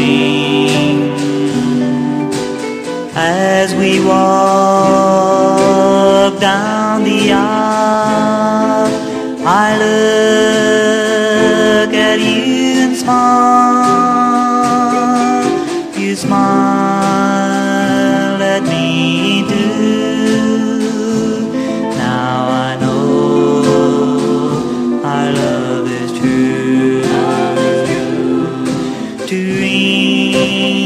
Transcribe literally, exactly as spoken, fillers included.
ring. As we walk down the aisle, I look at you and smile. You smile at me too. Now I know our love is true. To ring